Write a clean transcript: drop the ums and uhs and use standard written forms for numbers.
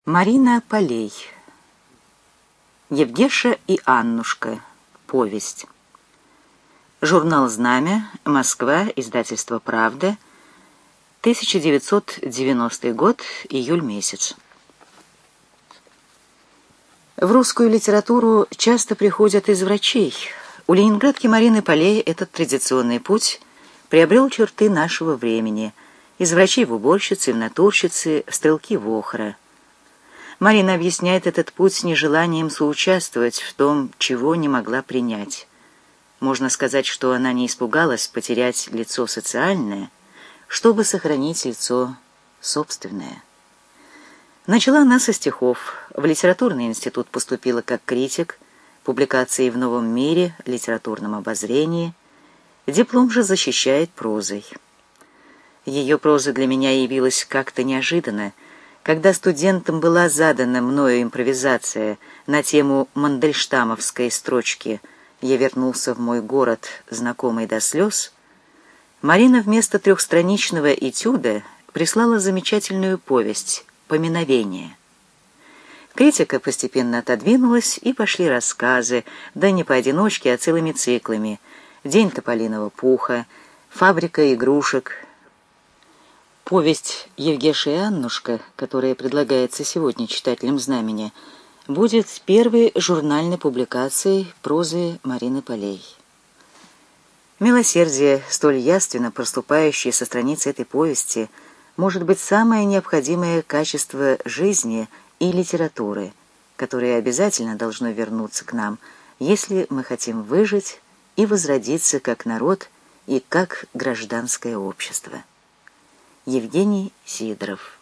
Марина Полей. Евгеша и Аннушка. Повесть. Журнал «Знамя», Москва, издательство «Правда», 1990 год, июль месяц. В русскую литературу часто приходят из врачей. У ленинградки Марины Полей этот традиционный путь приобрел черты нашего времени. Из врачей в уборщицы, в натурщицы, в стрелки в охра. Марина объясняет этот путь нежеланием соучаствовать в том, чего не могла принять. Можно сказать, что она не испугалась потерять лицо социальное, чтобы сохранить лицо собственное. Начала она со стихов. В литературный институт поступила как критик, публикации в «Новом мире», литературном обозрении. Диплом же защищает прозой. Ее проза для меня явилась как-то неожиданно, когда студентам была задана мною импровизация на тему мандельштамовской строчки «Я вернулся в мой город, знакомый до слез», Марина вместо трехстраничного этюда прислала замечательную повесть «Поминовение». Критика постепенно отодвинулась, и пошли рассказы, да не поодиночке, а целыми циклами: «День тополиного пуха», «Фабрика игрушек». Повесть «Евгеша и Аннушка», которая предлагается сегодня читателям «Знамени», будет первой журнальной публикацией прозы Марины Полей. Милосердие, столь явственно проступающее со страниц этой повести, может быть самое необходимое качество жизни и литературы, которое обязательно должно вернуться к нам, если мы хотим выжить и возродиться как народ и как гражданское общество. Евгений Сидоров.